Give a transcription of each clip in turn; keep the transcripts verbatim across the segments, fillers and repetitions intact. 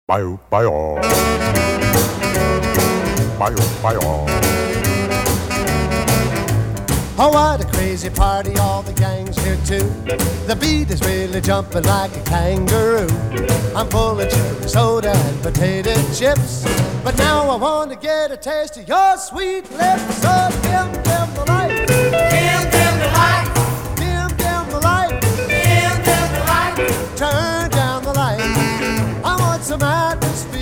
Bio, bio. Bio, bio. Oh, what a crazy party, all the gang's here too. The beat is really jumping like a kangaroo. I'm full of cherry soda and potato chips, but now I want to get a taste of your sweet lips. So dim, dim the light. Dim, dim the light. Dim, dim the light. Dim, dim the light. Turn down the light. I want some atmosphere.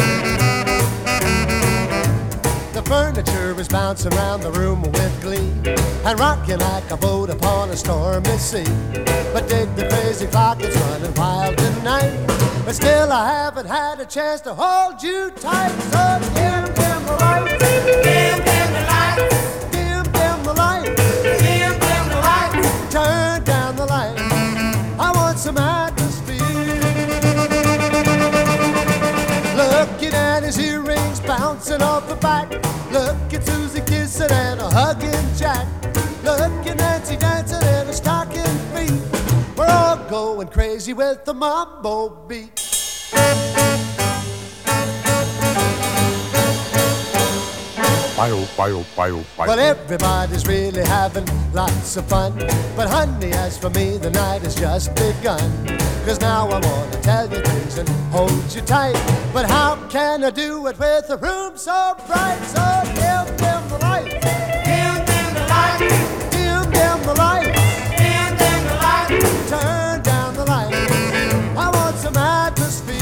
The furniture is bouncing around the room with glee and rocking like a boat upon a stormy sea. But dig the crazy clock, it's running wild tonight. But still I haven't had a chance to hold you tight. So dim, dim the light. Dim, dim the light. Dim, dim the light. Dim, dim the light. Turn down the light. I want some atmosphere. Looking at his earrings bouncing off the back. Look at Susie kissing and a hugging Jack. Look at Nancy dancing in her stocking feet. We're all going crazy with the mambo beat. Bio, bio, bio, bio. Well, everybody's really having lots of fun. But honey, as for me, the night has just begun. Cause now I want to tell you things and hold you tight. But how can I do it with a room so bright? So dim, dim the light. Dim, dim the light. Dim, dim the light. Dim, dim the light. Turn down the light. I want some atmosphere.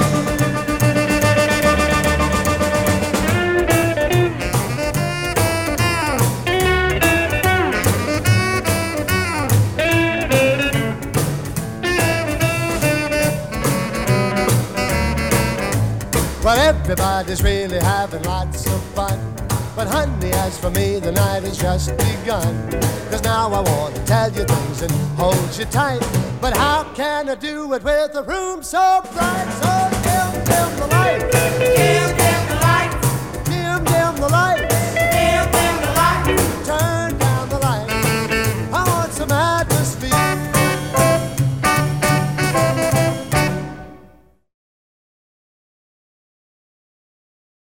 Well, everybody's really having lots of fun. But honey, as for me, the night has just begun. Cause now I want to tell you things and hold you tight. But how can I do it with a room so bright? So dim, dim the light. Dim, dim the light. Dim, dim the light. Dim, dim the light. Turn down the light. I want some atmosphere.